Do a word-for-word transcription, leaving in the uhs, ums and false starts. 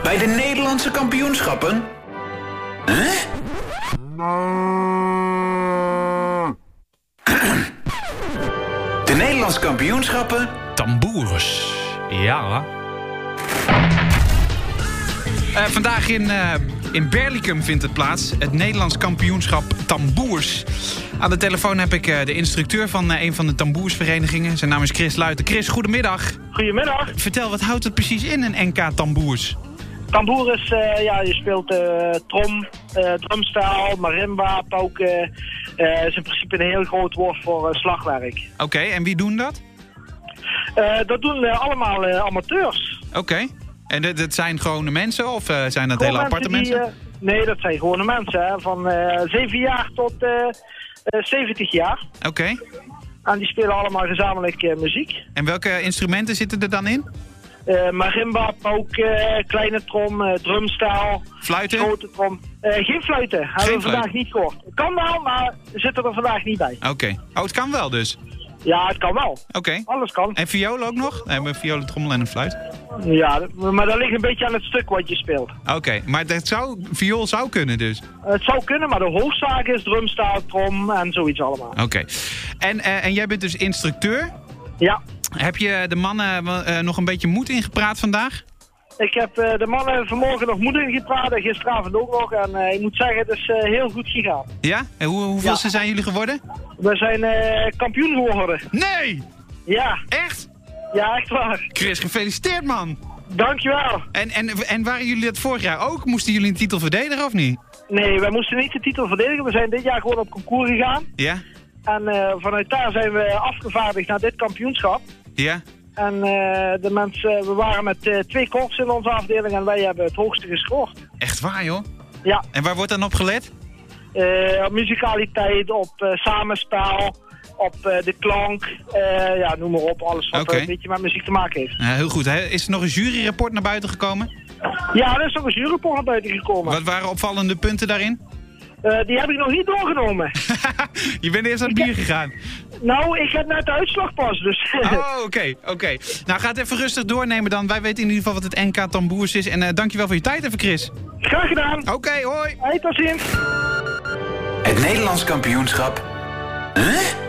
bij de Nederlandse kampioenschappen? Huh? De Nederlandse kampioenschappen? Tamboers. Ja. Uh, vandaag in, uh, in Berlicum vindt het plaats. Het Nederlands kampioenschap tamboers. Aan de telefoon heb ik uh, de instructeur van uh, een van de tamboersverenigingen. Zijn naam is Chris Luiten. Chris, goedemiddag. Goedemiddag. Vertel, wat houdt het precies in, een N K tamboers? Tamboer is, uh, ja, je speelt uh, trom, uh, drumstijl, marimba, pauken. Uh, is in principe een heel groot woord voor uh, slagwerk. Oké, okay, en wie doen dat? Uh, dat doen uh, allemaal uh, amateurs. Oké. Okay. En dat, dat zijn gewone mensen of uh, zijn dat gewoon hele aparte mensen? Die, uh, nee, dat zijn gewone mensen. Hè, van uh, zeven jaar tot uh, uh, zeventig jaar. Oké. Okay. En die spelen allemaal gezamenlijk uh, muziek. En welke instrumenten zitten er dan in? Uh, marimba, pauken, kleine trom, uh, drumstijl. Fluiten? Grote trom. Uh, geen fluiten. Geen hebben we vandaag niet gehoord. Het kan wel, maar zitten er vandaag niet bij. Oké. Okay. Oh, het kan wel dus? Ja, het kan wel. Oké. Okay. Alles kan. En violen ook nog? We hebben violen, trommel en een fluit. Ja, maar dat ligt een beetje aan het stuk wat je speelt. Oké, okay. Maar dat zou, viool zou kunnen dus? Het zou kunnen, maar de hoofdzaak is drumstijl, trom en zoiets allemaal. Oké. Okay. En, uh, en jij bent dus instructeur? Ja. Heb je de mannen uh, nog een beetje moed ingepraat vandaag? Ik heb uh, de mannen vanmorgen nog moed ingepraat en gisteravond ook nog. En uh, ik moet zeggen, het is uh, heel goed gegaan. Ja? En hoe, hoeveel ja. zijn jullie geworden? We zijn uh, kampioen geworden. Nee! Ja. Echt? Ja, echt waar. Chris, gefeliciteerd man! Dankjewel. En, en, en waren jullie dat vorig jaar ook? Moesten jullie een titel verdedigen of niet? Nee, wij moesten niet de titel verdedigen. We zijn dit jaar gewoon op concours gegaan. Ja? En uh, vanuit daar zijn we afgevaardigd naar dit kampioenschap. Ja? En uh, de mensen, we waren met uh, twee korps in onze afdeling en wij hebben het hoogste gescoord. Echt waar, joh? Ja. En waar wordt dan op gelet? Uh, op muzikaliteit, op uh, samenspel, op uh, de klank, uh, ja, noem maar op. Alles wat okay. een beetje met muziek te maken heeft. Ja, heel goed. Is er nog een juryrapport naar buiten gekomen? Ja, er is nog een juryrapport naar buiten gekomen. Wat waren opvallende punten daarin? Uh, die heb ik nog niet doorgenomen. Je bent eerst aan het bier gegaan. Nou, ik heb net de uitslag pas, dus... Oh, oké, okay, oké. Okay. Nou, ga het even rustig doornemen dan. Wij weten in ieder geval wat het N K tamboers is. En uh, dankjewel voor je tijd even, Chris. Graag gedaan. Oké, okay, hoi. Hey, tot ziens. Het Nederlands kampioenschap? Huh?